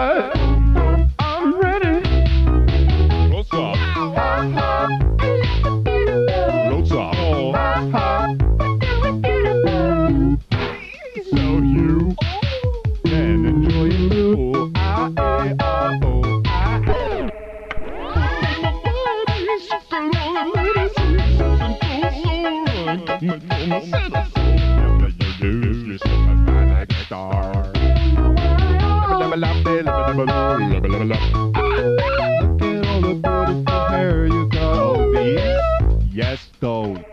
right. I'm ready. What's up? What's up? So you can enjoy it. Oh, Look at all the beautiful hair you got. Yes, though.